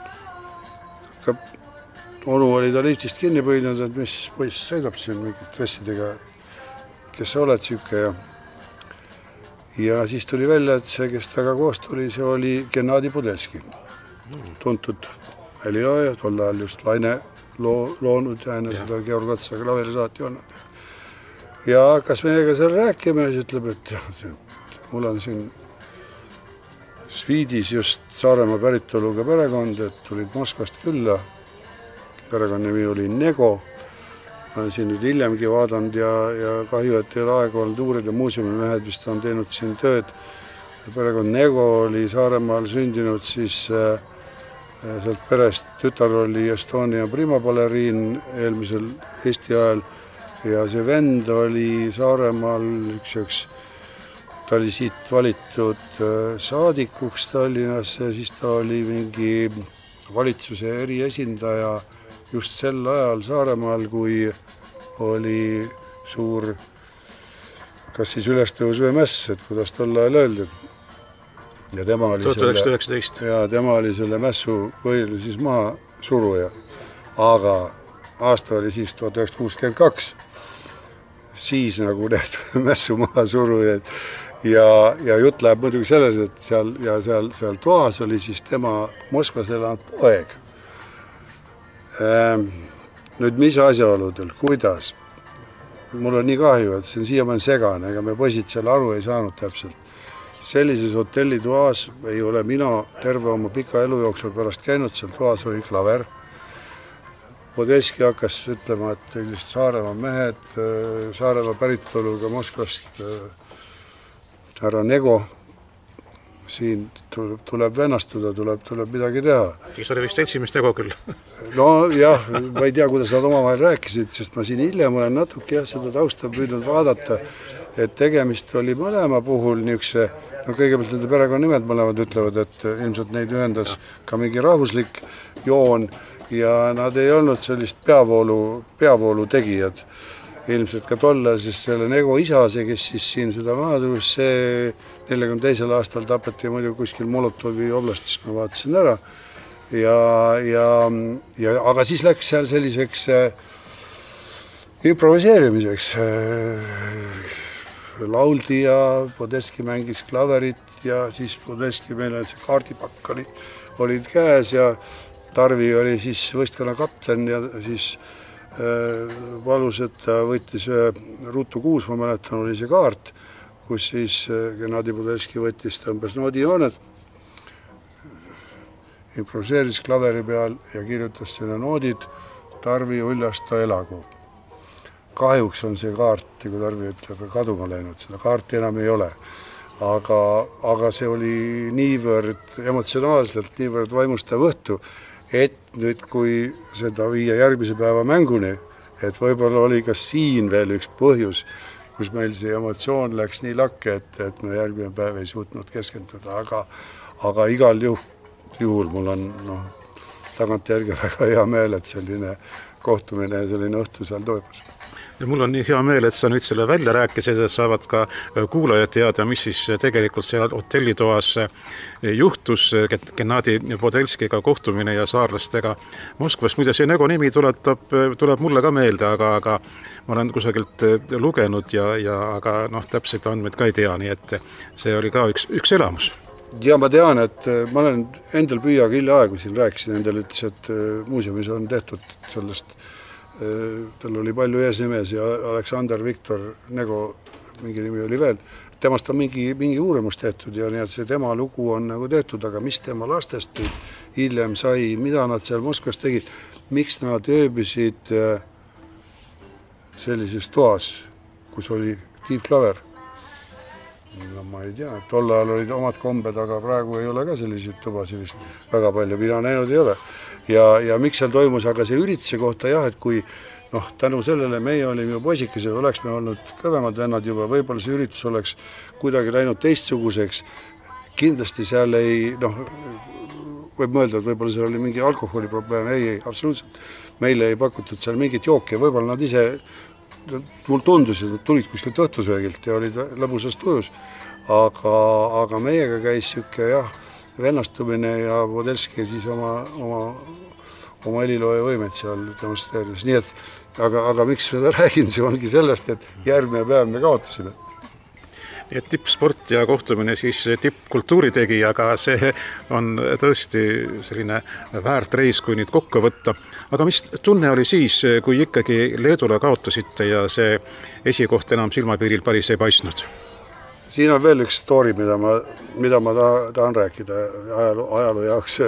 onu oli ta liftist kinni püüdnud, et mis poiss sõidab siin mingid dressidega, kes sa oled süüke ja siis tuli välja, et see, kes taga koos tuli, see oli Gennadi Pudelski, tuntud helilooja, tol ajal just Laine loonud ja enne seda Georg Otsa klaverisaati olnud. Ja hakkas meiega seal rääkima ja siis ütleb, et mul on siin Sviidis just Saaremaa päritoluga perekond, et tulid Moskvast külla. Perekonnimi oli Nego. Ma olen siin nüüd hiljemgi vaadanud ja kahju, et ei ole aega olnud uurida, muuseumimehed vist on teinud siin tööd. Perekond Nego oli Saaremaal sündinud siis sealt perest, tütar oli Estonia primabaleriin eelmisel Eesti ajal ja see vend oli Saaremaal ta oli siit valitud saadikuks Tallinnasse, siis ta oli mingi valitsuse eriesindaja just sel ajal Saaremaal, kui oli suur kas siis ülestõus või mäss, et kuidas tol ajal öeldi. Ja tema oli 1919. Tema oli selle mässu põhjul siis maha suruja, aga aasta oli siis 1962, siis nagu need mässu maha surujad ja jutt läheb muidugi selles, et seal toas oli siis tema Moskvas elanud poeg. Nüüd mis asjaoludel, kuidas? Mul on nii kahju, et see on siiamaani segane, ega me poisid seal aru ei saanud täpselt. Sellises hotellitoas ei ole mina terve oma pika elu jooksul pärast käinud, seal toas oli klaver. Podelski hakkas ütlema, et Saaremaa mehed, Saaremaa päritoluga Moskvast härra Nego, siin tuleb vennastuda, tuleb midagi teha. Siis oli vist seltsimist Nego küll. No jah, ma ei tea, kuidas nad omavahel rääkisid, sest ma siin hiljem olen natuke seda tausta püüdnud vaadata et tegemist oli mõlema puhul niisuguse, no kõigepealt nende perekonnanimed mõlemad ütlevad, et ilmselt neid ühendas ka mingi rahvuslik joon ja nad ei olnud sellist peavoolu tegijad. Ilmselt ka tolle, siis selle Nego isa, see, kes siis siin seda maha tulus, see 42. aastal tapeti muidu kuskil Molotovi oblastis, kui ma vaatasin ära. Aga siis läks seal selliseks improviseerimiseks. Lauldi ja Podelski mängis klaverit ja siis Podelski meil see kaardipakk olid käes ja Tarvi oli siis võistkonna kapten ja siis palus, et ta võttis Ruutu 6, ma mäletan, oli see kaart, kus siis Gennadi Podelski võttis tõmbes noodijooned, improviseeris klaveri peal ja kirjutas sinna noodid Tarvi Uljasta elagu. Kahjuks on see kaart, kui Tarvi ütleb, kaduma läinud, seda kaarti enam ei ole. Aga see oli niivõrd emotsionaalselt, niivõrd vaimustav õhtu, et nüüd, kui seda viia järgmise päeva mänguni, et võib-olla oli ka siin veel üks põhjus, kus meil see emotsioon läks nii lakke, et me järgmine päev ei suutnud keskenduda, aga igal juhul mul on tagantjärgi väga hea meel, et selline kohtumine ja selline õhtu seal toimus. Ja mul on nii hea meel, et sa nüüd selle välja rääkisid, et saavad ka kuulajad teada, mis siis tegelikult seal hotellitoas juhtus Gennadi Podelskiga kohtumine ja saarlastega Moskvas. Muide, see Nego nimi tuleb mulle ka meelde, aga ma olen kusagilt lugenud aga täpselt andmed ka ei tea, nii et see oli ka üks elamus. Ja ma tean, et ma olen endal püüaga hiljaaegu siin rääkisin, endal ütles, et muuseumis on tehtud sellest. Tal oli palju eesnimes ja Aleksander Viktor Nego, mingi nimi oli veel, temast on mingi uurimus tehtud ja nii, et see tema lugu on nagu tehtud, aga mis tema lastest hiljem sai, mida nad seal Moskvas tegid, miks nad ööbisid sellises toas, kus oli tiivklaver. No ma ei tea, et tol ajal olid omad kombed, aga praegu ei ole ka selliseid tubasid vist väga palju, mina näinud ei ole. Ja miks seal toimus, aga see ürituse kohta jah, et kui tänu sellele meie olime ju poisikesed, oleks me olnud kõvemad vennad juba, võib-olla see üritus oleks kuidagi läinud teistsuguseks, kindlasti seal ei, võib mõelda, et võib-olla seal oli mingi alkoholiprobleem, ei, absoluutselt, meile ei pakutud seal mingit jooki ja võib-olla nad ise, mul tundusid, et tulid kuskilt õhtusöögilt ja olid lõbusas tujus, aga meiega käis siuke vennastumine ja Podelski siis oma helilooja võimet seal demonstreeris. Nii et, aga miks seda räägin, see ongi sellest, et järgmine päev me kaotasime. Nii et tippsport ja kohtumine siis tippkultuuri tegi, aga see on tõesti selline väärt reis, kui nüüd kokku võtta. Aga mis tunne oli siis, kui ikkagi Leedule kaotasite ja see esikoht enam silmapiiril päris ei paistnud? Siin on veel üks story, mida ma tahan rääkida ajaloo jaoks.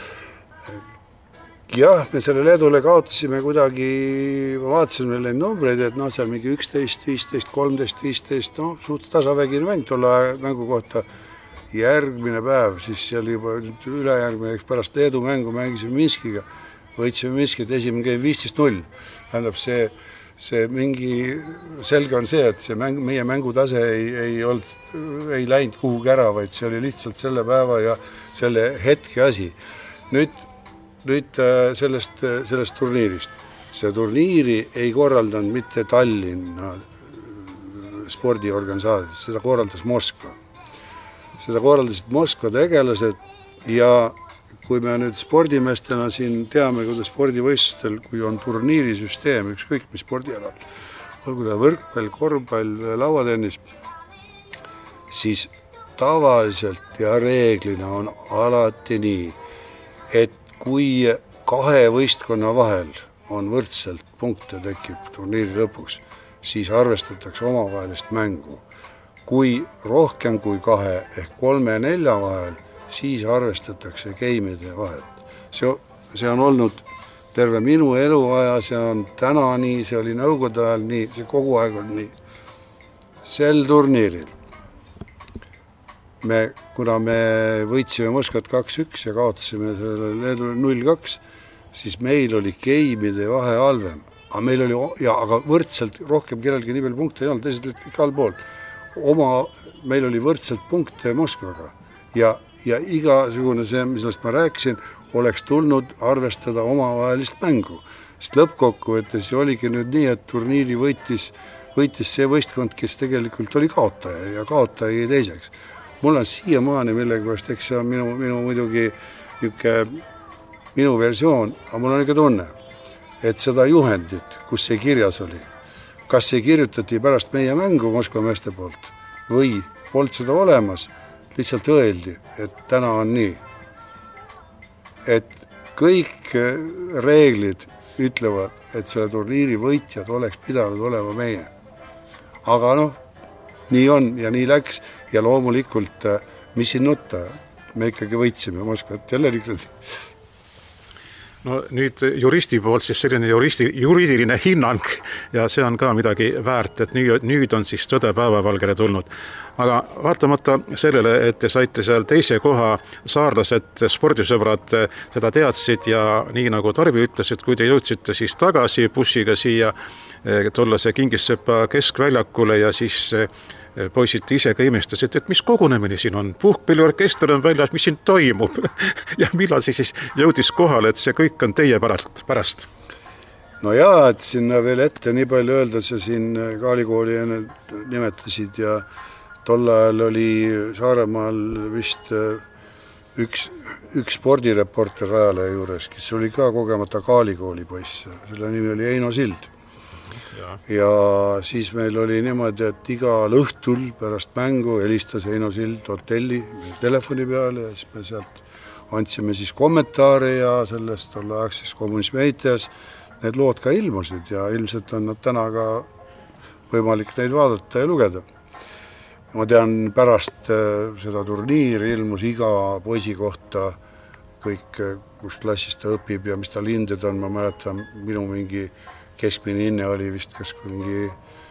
Jah, me selle Leedule kaotasime kuidagi, ma vaatasin meil neid numbreid, et seal mingi 11, 15, 13, 15, suht tasavägine mäng tolle mängu kohta. Järgmine päev, siis seal juba ülejärgmine, pärast Leedu mängu mängisime Minskiga, võitsime Minskit, esimene game 15-0. Tähendab see mingi selge on see, et see meie mängutase ei läinud kuhugi ära, vaid see oli lihtsalt selle päeva ja selle hetke asi. Nüüd sellest turniirist. See turniiri ei korraldanud mitte Tallinna spordiorganisaatis, seda korraldas Moskva. Seda korraldasid Moskva tegelased ja kui me nüüd spordimeestena siin teame, kuidas spordivõistlustel, kui on turniirisüsteem, ükskõik mis spordialal, olgu ta võrkpall, korvpall, lauatennis, siis tavaliselt ja reeglina on alati nii, et kui kahe võistkonna vahel on võrdselt punkte tekib turniiri lõpuks, siis arvestatakse omavahelist mängu. Kui rohkem kui 2 ehk 3 ja 4 vahel, siis arvestatakse geimide vahelt. See on olnud terve minu eluaja, see on täna nii, see oli nõukogude ajal nii, see kogu aeg on nii. Sel turniiril, kuna me võitsime Moskvat 2-1 ja kaotasime selle Leedule 0-2, siis meil oli geimide vahe halvem. Aga võrdselt rohkem kellelgi nii palju punkte ei olnud, teised olid kõik allpool. meil oli võrdselt punkte Moskvaga ja igasugune see, millest ma rääkisin, oleks tulnud arvestada omavahelist mängu. Sest lõppkokkuvõttes oligi nüüd nii, et turniiri võitis see võistkond, kes tegelikult oli kaotaja ja kaotaja jäi teiseks. Mul on siiamaani millegipärast, eks see on minu muidugi minu versioon, aga mul on ikka tunne, et seda juhendit, kus see kirjas oli, kas see kirjutati pärast meie mängu Moskva meeste poolt või polnud seda olemas, lihtsalt öeldi, et täna on nii. Et kõik reeglid ütlevad, et selle turniiri võitjad oleks pidanud olema meie. Aga nii on ja nii läks ja loomulikult, mis siin nutta, me ikkagi võitsime Moskvat jälle niimoodi. No nüüd juristi poolt siis selline juriidiline hinnang ja see on ka midagi väärt, et nüüd on siis tõde päevavalgele tulnud. Aga vaatamata sellele, et te saite seal teise koha, saarlased, spordisõbrad seda teadsid ja nii nagu Tarvi ütles, et kui te jõudsite siis tagasi bussiga siia tollase Kingissepa keskväljakule ja siis poisid ise ka imestasid, et mis kogunemine siin on, puhkpilliorkester on väljas, mis siin toimub ja millal siis jõudis kohale, et see kõik on teie pärast? No jaa, et sinna veel ette nii palju öelda, sa siin Kaalikooli nimetasid ja tol ajal oli Saaremaal vist üks spordireporter Rajalehe juures, kes oli ka kogemata Kaalikooli poiss, selle nimi oli Eino Sild. Ja siis meil oli niimoodi, et igal õhtul pärast mängu helistas Eino Sild hotelli telefoni peale ja siis me sealt andsime siis kommentaare ja sellest tolleaegses kommunismi eitajas need lood ka ilmusid ja ilmselt on nad täna ka võimalik neid vaadata ja lugeda. Ma tean, pärast seda turniiri ilmus iga poisi kohta kõik, kus klassis ta õpib ja mis tal hinded on, ma mäletan, minu mingi keskmine hinne oli vist kas mingi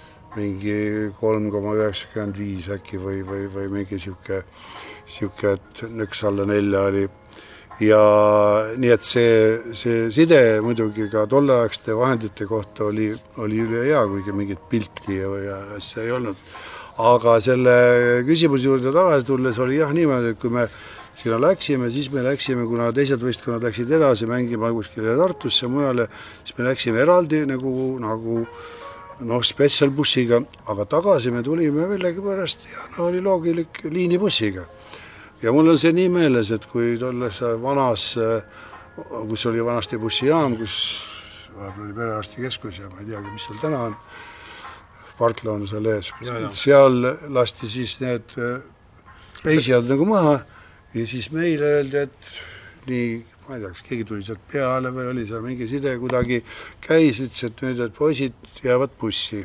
3,95 äkki või mingi siuke, et nõks alla 4 oli. Ja nii, et see side muidugi ka tolleaegste vahendite kohta oli üle hea, kuigi mingit pilti ja see ei olnud. Aga selle küsimuse juurde tagasi tulles oli jah niimoodi, et kui me sinna läksime, siis me läksime, kuna teised võistkonnad läksid edasi mängima kuskile Tartusse mujale, siis me läksime eraldi nagu spetsialbussiga, aga tagasi me tulime millegipärast ja oli loogilik liinibussiga. Ja mul on see nii meeles, et kui tolles kus oli vanasti bussijaam, kus oli perearsti keskus ja ma ei teagi, mis seal täna on, Partla on seal ees, seal lasti siis need reisijad nagu maha. Ja siis meile öeldi, et nii, ma ei tea, kas keegi tuli sealt peale või oli seal mingi side kuidagi käis, ütles, et nüüd, et poisid jäävad bussi.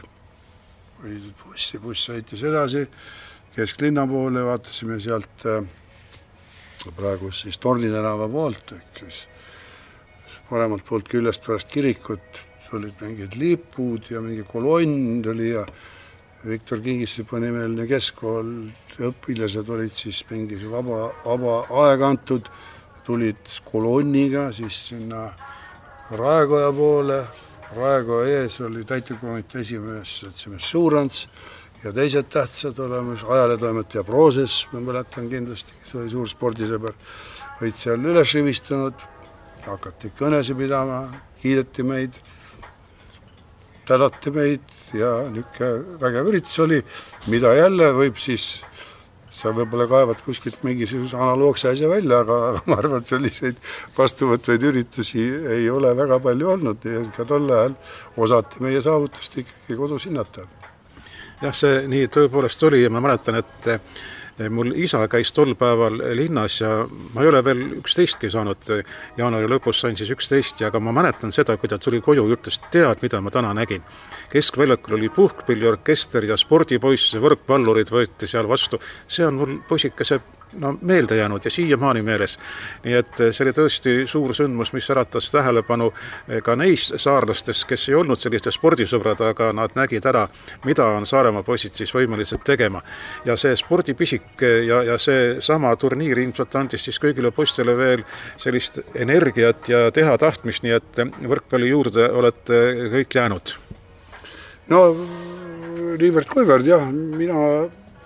Buss sõitis edasi kesklinna poole, vaatasime sealt praegu siis Torni tänava poolt, siis paremalt poolt küljest pärast kirikut olid mingid lipud ja mingi kolonn tuli ja Viktor Kingissepa nimeline keskkool õpilased olid siis mingi vaba aeg antud, tulid kolonniga siis sinna Raekoja poole, Raekoja ees oli täitevkomitee esimees Suurants ja teised tähtsad olemas, ajaletoimetaja Prooses, ma mäletan kindlasti, kes oli suur spordisõber, olid seal üles rivistunud, hakati kõnesi pidama, kiideti meid, tänati meid ja niisugune vägev üritus oli, mida jälle võib siis, sa võib-olla kaevad kuskilt mingisuguse analoogse asja välja, aga ma arvan, et selliseid vastuvõtvaid üritusi ei ole väga palju olnud ja ka tol ajal osati meie saavutust ikkagi kodus hinnata. Jah, see nii tõepoolest oli ja ma mäletan, et mul isa käis tol päeval linnas ja ma ei ole veel 11 saanud, jaanuari lõpus sain siis 11, aga ma mäletan seda, kui ta tuli koju, ütles, tead, mida ma täna nägin. Keskväljakul oli puhkpilliorkester ja spordipoiss, võrkpallurid võeti seal vastu. See on mul poisikese meelde jäänud ja siiamaani meeles. Nii et see oli tõesti suur sündmus, mis äratas tähelepanu ka neis saarlastes, kes ei olnud selliste spordisõbrad, aga nad nägid ära, mida on Saaremaa poisid siis võimelised tegema. Ja see spordipisik ja see sama turniir ilmselt andis siis kõigile poistele veel sellist energiat ja teha tahtmist, nii et võrkpalli juurde olete kõik jäänud. No niivõrd kuivõrd jah, mina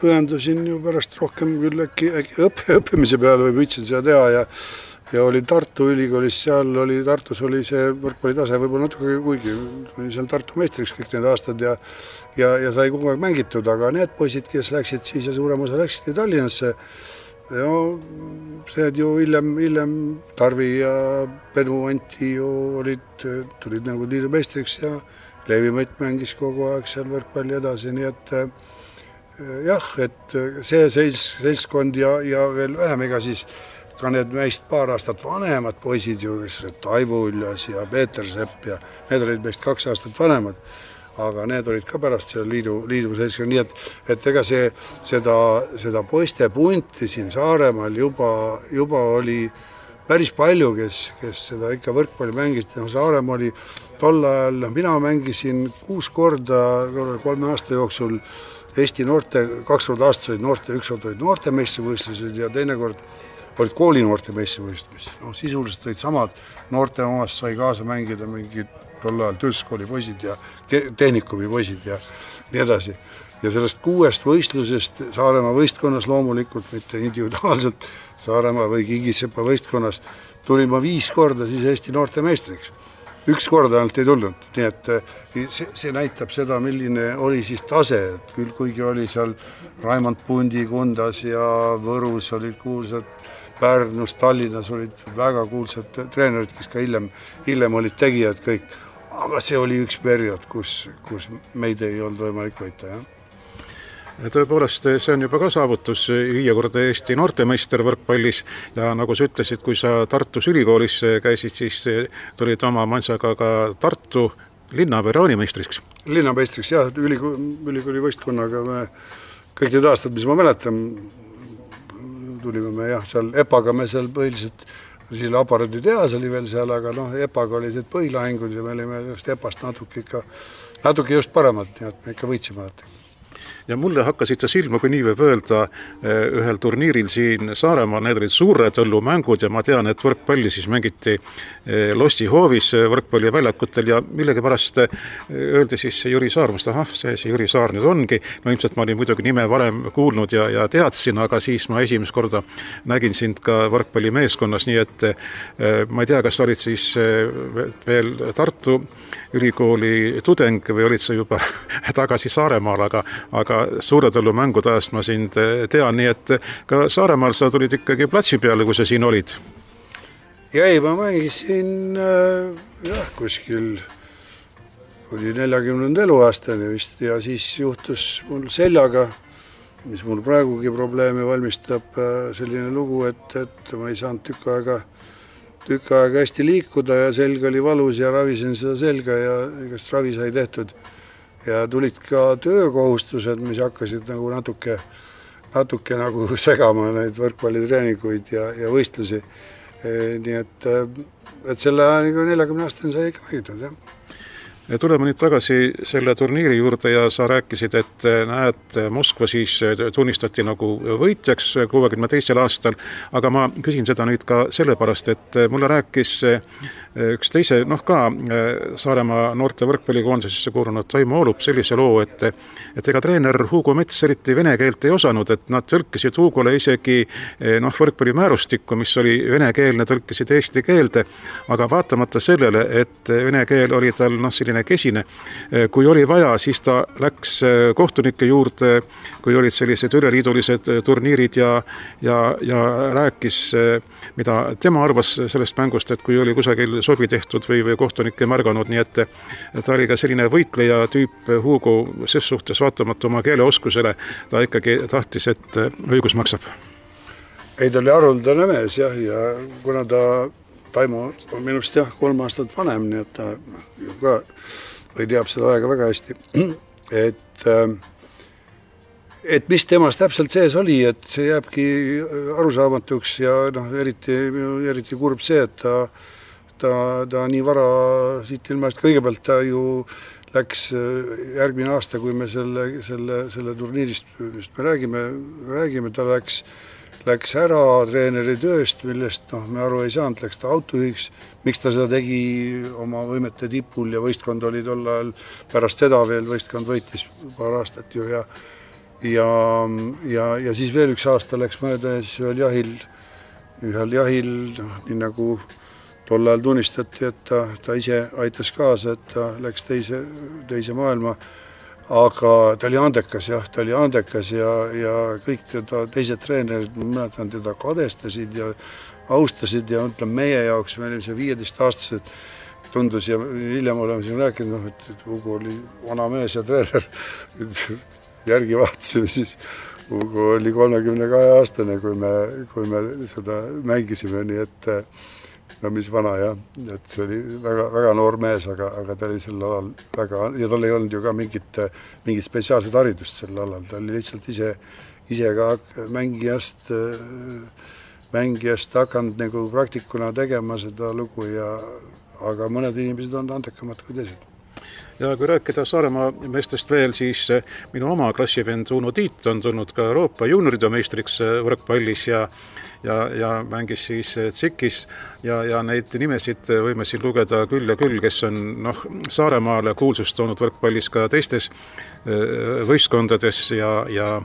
pühendusin ju pärast rohkem küll äkki õppimise peale või püüdsin seda teha ja oli Tartu Ülikoolis, Tartus oli see võrkpallitase võib-olla natuke, kuigi seal Tartu meistriks kõik need aastad ja sai kogu aeg mängitud, aga need poisid, kes läksid siis ja suurem osa läksid Tallinnasse, ja see ju hiljem Tarvi ja Pedu Anti ju tulid nagu liidu meistriks ja Leevi Mõtt mängis kogu aeg seal võrkpalli edasi, nii et jah, et see seltskond ja veel vähem, ega siis ka need meist paar aastat vanemad poisid ju, kes Taivo Uljas ja Peeter Sepp ja need olid meist 2 aastat vanemad, aga need olid ka pärast selle liidu seltskond, nii et ega seda poiste punti siin Saaremaal juba oli päris palju, kes seda ikka võrkpalli mängisid. Saaremaa oli tol ajal, mina mängisin 6 korda 3 aasta jooksul Eesti noorte, 2 korda aastas olid noorte, 1 kord olid noorte meistrivõistlused ja teine kord olid kooli noorte meistrivõistlused. Sisuliselt olid samad, noorte omast sai kaasa mängida mingid tol ajal tööskooli poisid ja tehnikumi poisid ja nii edasi. Ja sellest 6 võistlusest Saaremaa võistkonnas loomulikult, mitte individuaalselt, Saaremaa või Kigisepa võistkonnas tulin ma 5 korda siis Eesti noorte meistriks. 1 korda ainult ei tulnud, nii et see näitab seda, milline oli siis tase, et küll kuigi oli seal Raimond Pundi Kundas ja Võrus olid kuulsad, Pärnus, Tallinnas olid väga kuulsad treenerid, kes ka hiljem olid tegijad kõik, aga see oli üks periood, kus meid ei olnud võimalik võita, jah. Tõepoolest, see on juba ka saavutus 5 korda Eesti noortemeister võrkpallis ja nagu sa ütlesid, kui sa Tartus Ülikoolis käisid, siis tulid oma mansaga ka Tartu linna või raanimeistriks. Linnameistriks, jah, ülikooli võistkonnaga me kõik need aastad, mis ma mäletan, tulime me jah, seal EPA-ga me seal põhiliselt, siis aparaaditehas oli veel seal, aga EPA-ga olid need põhilahingud ja me olime just EPA-st natuke just paremad, nii et me ikka võitsime alati. Ja mulle hakkasid sa silma, kui nii võib öelda, ühel turniiril siin Saaremaal, need olid Suuretõllu mängud ja ma tean, et võrkpalli siis mängiti Lossi hoovis võrkpalliväljakutel ja millegipärast öeldi siis Jüri Saarmast, see Jüri Saar nüüd ongi, no ilmselt ma olin muidugi nime varem kuulnud ja teadsin, aga siis ma esimest korda nägin sind ka võrkpallimeeskonnas, nii et ma ei tea, kas sa olid siis veel Tartu Ülikooli tudeng või olid sa juba tagasi Saaremaal, aga Suuretõllu mängude ajast ma sind tean, nii et ka Saaremaal sa tulid ikkagi platsi peale, kui sa siin olid. Ja ei, ma mängisin kuskil oli 40. eluaastani vist ja siis juhtus mul seljaga, mis mul praegugi probleemi valmistab, selline lugu, et ma ei saanud tükk aega hästi liikuda ja selg oli valus ja ravisin seda selga ja igast ravi sai tehtud. Ja tulid ka töökohustused, mis hakkasid nagu natuke nagu segama neid võrkpallitreeninguid ja võistlusi. Nii et selle 40 aastane sai ikka mängitud, jah. Tuleme nüüd tagasi selle turniiri juurde ja sa rääkisid, et näed, Moskva siis tunnistati nagu võitjaks 62. aastal, aga ma küsin seda nüüd ka sellepärast, et mulle rääkis üks teise, ka Saaremaa noorte võrkpallikoondisesse kuulunud Taimo Oolup sellise loo, et ega treener Hugo Mets eriti vene keelt ei osanud, et nad tõlkisid Hugole isegi võrkpallimäärustikku, mis oli venekeelne, tõlkisid eesti keelde, aga vaatamata sellele, et vene keel oli tal selline kesine. Kui oli vaja, siis ta läks kohtunike juurde, kui olid sellised üleliidulised turniirid ja rääkis, mida tema arvas sellest mängust, et kui oli kusagil sobi tehtud või kohtunik ei märganud, nii et ta oli ka selline võitleja tüüp Hugo, ses suhtes vaatamata oma keeleoskusele, ta ikkagi tahtis, et õigus maksab. Ei, ta oli haruldane mees, jah, ja kuna Taimo on minust 3 aastat vanem, nii et ta ka või teab seda aega väga hästi, et mis temast täpselt sees oli, et see jääbki arusaamatuks ja eriti kurb see, et ta nii vara siit ilmast, kõigepealt ta ju läks järgmine aasta, kui me selle turniirist me räägime, ta läks ära treeneri tööst, millest me aru ei saanud, läks ta autojuhiks, miks ta seda tegi oma võimete tipul ja võistkond oli tol ajal, pärast seda veel võistkond võitis paar aastat ju ja siis veel üks aasta läks mööda ja siis ühel jahil, nii nagu tol ajal tunnistati, et ta ise aitas kaasa, et ta läks teise maailma, aga ta oli andekas ja kõik teda teised treenerid, ma mäletan, teda kadestasid ja austasid ja ütleme meie jaoks, me olime 15-aastased, tundus ja hiljem oleme siin rääkinud, et Ugo oli vana mees ja treener, järgi vaatasime siis, Ugo oli 32-aastane, kui me seda mängisime, nii et no mis vana jah, et see oli väga, väga noor mees, aga ta oli sel alal väga, ja tal ei olnud ju ka mingit spetsiaalset haridust sel alal, ta oli lihtsalt ise ka mängijast hakanud nagu praktikuna tegema seda lugu aga mõned inimesed on andekamad kui teised. Ja kui rääkida Saaremaa meestest veel, siis minu oma klassivend Uno Tiit on tulnud ka Euroopa juunioride meistriks võrkpallis ja mängis siis Tsikis ja neid nimesid võime siin lugeda küll ja küll, kes on Saaremaale kuulsust toonud võrkpallis ka teistes võistkondades ja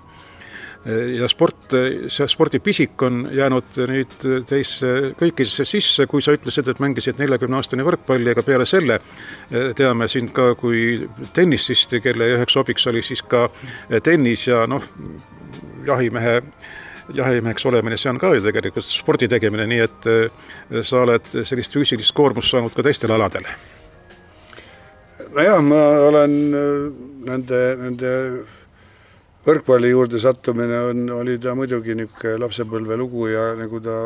spordipisik on jäänud nüüd teisse kõikidesse sisse, kui sa ütlesid, et mängisid 40-aastane võrkpalli, aga peale selle teame sind ka kui tennissisti, kelle üheks hobiks oli siis ka tennis ja jahimeheks olemine, see on ka ju tegelikult spordi tegemine, nii et sa oled sellist füüsilist koormust saanud ka teistel aladel. Nojah, ma olen nende võrkpalli juurde sattumine oli ta muidugi niisugune lapsepõlve lugu ja nagu ta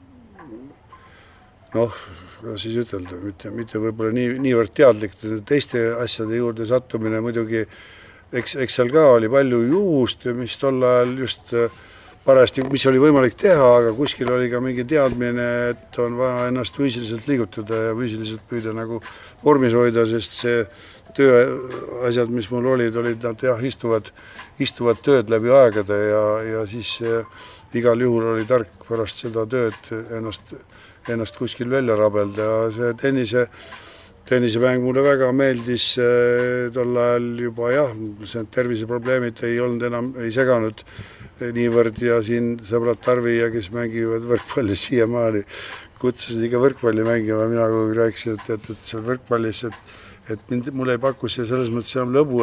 kuidas siis ütelda, mitte võib-olla niivõrd teadlik teiste asjade juurde sattumine muidugi, eks seal ka oli palju juhust, mis tol ajal just parajasti, mis oli võimalik teha, aga kuskil oli ka mingi teadmine, et on vaja ennast füüsiliselt liigutada ja füüsiliselt püüda nagu vormis hoida, sest see tööasjad, mis mul olid nad jah, istuvad tööd läbi aegade ja siis igal juhul oli tark pärast seda tööd ennast kuskil välja rabelda ja see tennisemäng mulle väga meeldis tol ajal juba jah, see terviseprobleemid ei olnud enam, ei seganud niivõrd ja siin sõbrad Tarvi ja kes mängivad võrkpalli siiamaani kutsusid ikka võrkpalli mängima, mina kui rääkisin, et see võrkpallis, et mul ei paku see selles mõttes enam lõbu,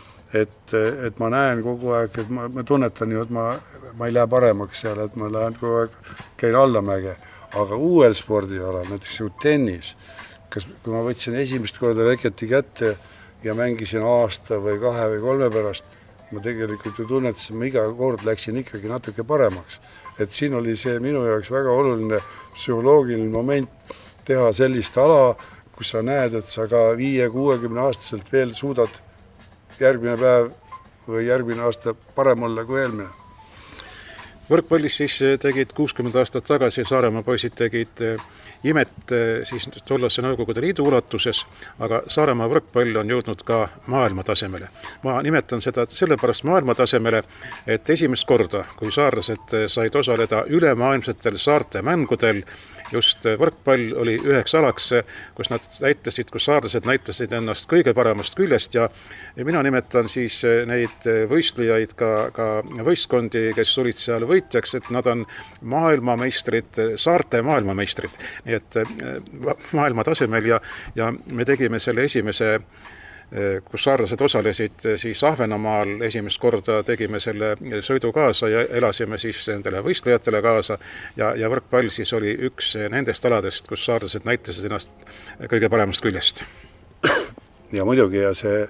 et ma näen kogu aeg, et ma tunnetan ju, et ma ei lähe paremaks seal, et ma lähen kogu aeg, käin allamäge, aga uuel spordialal, näiteks nagu tennis, kui ma võtsin esimest korda reketi kätte ja mängisin aasta või 2 või 3 pärast, ma tegelikult ju tunnetasin, ma iga kord läksin ikkagi natuke paremaks. Et siin oli see minu jaoks väga oluline psühholoogiline moment teha sellist ala, kus sa näed, et sa ka 5-60 aastaselt veel suudad järgmine päev või järgmine aasta parem olla kui eelmine. Võrkpallis siis tegid 60 aastat tagasi, Saaremaa poisid tegid imet siis tollase Nõukogude Liidu ulatuses, aga Saaremaa võrkpall on jõudnud ka maailma tasemele. Ma nimetan seda sellepärast maailma tasemele, et esimest korda, kui saarlased said osaleda ülemaailmsetel saarte mängudel, just võrkpall oli üheks alaks, kus saarlased näitasid ennast kõige paremast küljest ja mina nimetan siis neid võistlejaid ka võistkondi, kes olid seal võitjaks, et nad on maailmameistrid, saarte maailmameistrid. Nii et maailma tasemel ja me tegime selle esimese, kus saarlased osalesid siis Ahvenamaal esimest korda, tegime selle sõidu kaasa ja elasime siis nendele võistlejatele kaasa ja võrkpall siis oli üks nendest aladest, kus saarlased näitasid ennast kõige paremast küljest. Ja muidugi ja see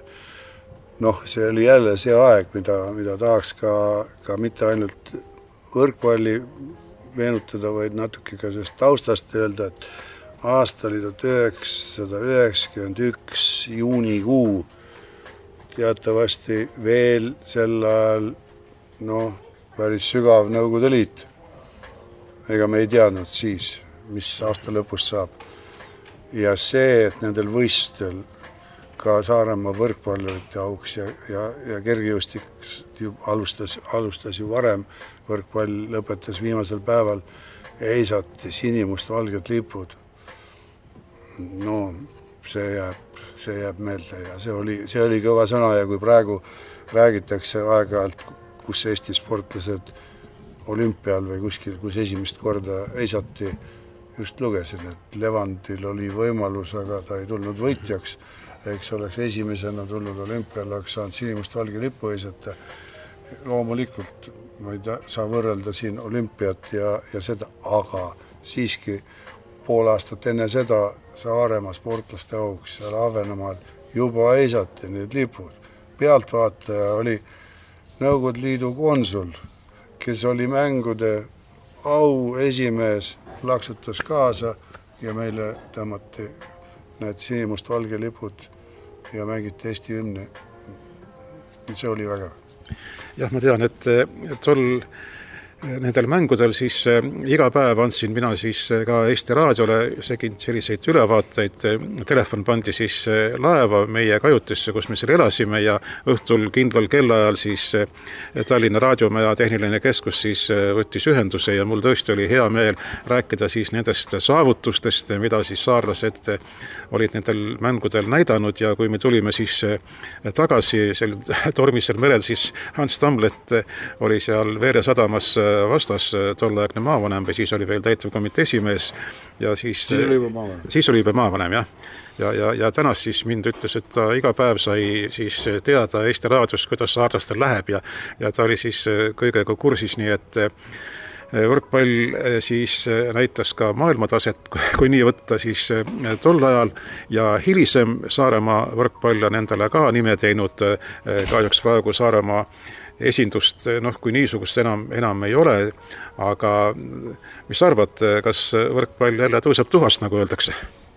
oli jälle see aeg, mida tahaks ka mitte ainult võrkpalli meenutada, vaid natuke ka sellest taustast öelda, et aasta oli 1991 juunikuu, teatavasti veel sel ajal päris sügav Nõukogude Liit. Ega me ei teadnud siis, mis aasta lõpus saab. Ja see, et nendel võistlustel ka Saaremaa võrkpallurite auks ja kergejõustik alustas ju varem, võrkpall lõpetas viimasel päeval, eisati sinimust-valged lipud. See jääb meelde ja see oli kõva sõna ja kui praegu räägitakse aeg-ajalt, kus Eesti sportlased olümpial või kuskil, kus esimest korda eisati, just lugesin, et Levandil oli võimalus, aga ta ei tulnud võitjaks, eks oleks esimesena tulnud olümpial, oleks saanud sinimustvalge lipu eisata. Loomulikult ma ei saa võrrelda siin olümpiat ja seda, aga siiski pool aastat enne seda Saaremaa sportlaste auks seal Ahvenamaal juba eisati need lipud. Pealtvaataja oli Nõukogude Liidu konsul, kes oli mängude au esimees, plaksutas kaasa ja meile tõmmati need sinimustvalge lipud ja mängiti Eesti hümni. See oli väga. Jah, ma tean, et nendel mängudel siis iga päev andsin mina siis ka Eesti Raadiole segin selliseid ülevaateid. Telefon pandi siis laeva meie kajutisse, kus me seal elasime ja õhtul kindlal kellaajal siis Tallinna Raadiomaja tehniline keskus siis võttis ühenduse ja mul tõesti oli hea meel rääkida siis nendest saavutustest, mida siis saarlased olid nendel mängudel näidanud ja kui me tulime siis tagasi sel tormisel merel, siis Hans Tamlet oli seal Veere sadamas vastas tolleaegne maavanem või siis oli veel täitevkomitee esimees ja siis oli juba maavanem, jah. Ja tänas siis mind ütles, et ta iga päev sai siis teada Eesti Raadios, kuidas saarlastel läheb ja ta oli siis kõigega kursis, nii et võrkpall siis näitas ka maailmataset, kui nii võtta siis tol ajal ja hilisem Saaremaa võrkpall on endale ka nime teinud, kahjuks praegu Saaremaa esindust, kui niisugust enam ei ole, aga mis arvad, kas võrkpall jälle tõuseb tuhast, nagu öeldakse?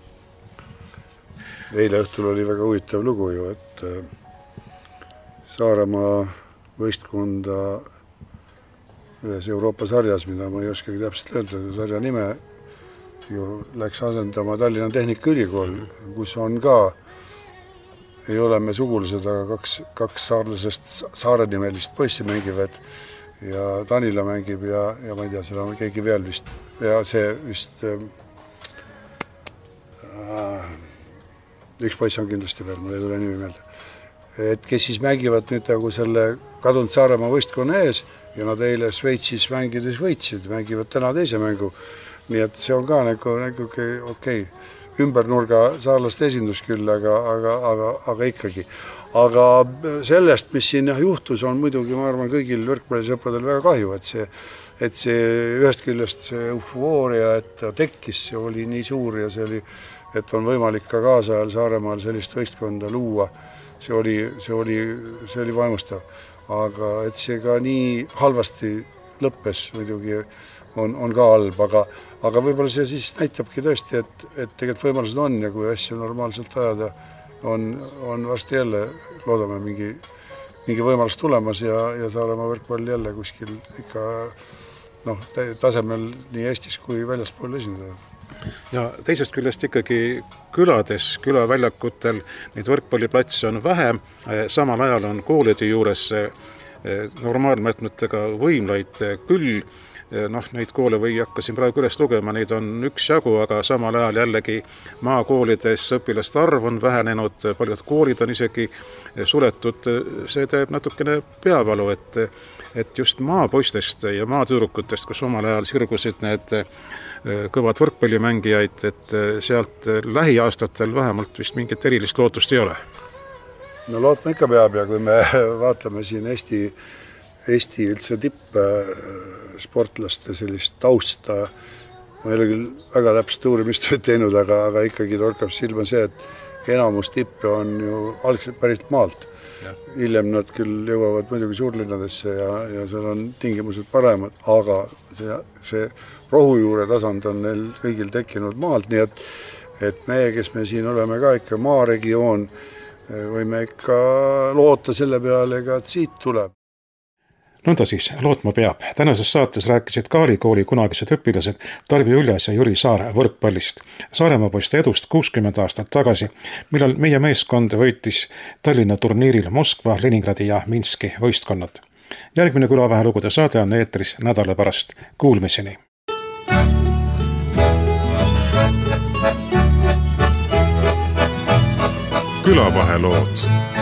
Eile õhtul oli väga huvitav lugu ju, et Saaremaa võistkonda ühes Euroopa sarjas, mida ma ei oskagi täpselt öelda, sarja nime ju läks asendama Tallinna Tehnikaülikool, kus on ka ei ole me sugulased, aga kaks saarlasest Saare-nimelist poissi mängivad ja Tanila mängib ja ma ei tea, seal on keegi veel vist ja see vist üks poiss on kindlasti veel, mul ei tule nimi meelde. Et kes siis mängivad nüüd nagu selle kadunud Saaremaa võistkonna ees ja nad eile Šveitsis mängides võitsid, mängivad täna teise mängu, nii et see on ka nagu okei. Ümbernurga saarlaste esindus küll, aga ikkagi. Aga sellest, mis siin juhtus, on muidugi, ma arvan, kõigil võrkpallisõpradel väga kahju, et see ühest küljest see eufooria, et ta tekkis, see oli nii suur ja see oli, et on võimalik ka kaasajal Saaremaal sellist võistkonda luua. See oli vaimustav. Aga et see ka nii halvasti lõppes muidugi on ka halb, aga võib-olla see siis näitabki tõesti, et tegelikult võimalused on ja kui asju normaalselt ajada, on varsti jälle, loodame mingi võimalus tulemas ja Saaremaa võrkpall jälle kuskil ikka tasemel nii Eestis kui väljaspool esindada. Ja teisest küljest ikkagi külades, külaväljakutel neid võrkpalliplatse on vähem, samal ajal on koolide juures normaalmõõtmetega võimlaid küll. Neid koole või hakkasin praegu üles lugema, neid on üksjagu, aga samal ajal jällegi maakoolides õpilaste arv on vähenenud, paljud koolid on isegi suletud. See teeb natukene peavalu, et just maapoistest ja maatüürukutest, kus omal ajal sirgusid need kõvad võrkpallimängijaid, et sealt lähiaastatel vähemalt vist mingit erilist lootust ei ole. No lootma ikka peab ja kui me vaatame siin Eesti üldse tippsportlaste sellist tausta, ma ei ole küll väga täpselt uurimist teinud, aga ikkagi torkab silma see, et enamus tippe on ju algselt pärit maalt. Hiljem nad küll jõuavad muidugi suurlinnadesse ja seal on tingimused paremad, aga see rohujuure tasand on neil kõigil tekkinud maalt, nii et meie, kes me siin oleme ka ikka maaregioon, võime ikka loota selle peale, et siit tuleb. Nõnda siis, lootma peab. Tänases saates rääkisid Kaali kooli kunagised õpilased Tarvi Uljas ja Jüri Saar võrkpallist. Saaremaa poiste edust 60 aastat tagasi, millal meie meeskond võitis Tallinna turniiril Moskva, Leningradi ja Minski võistkonnad. Järgmine külavahelugude saade on eetris nädala pärast. Kuulmiseni! Külavahelood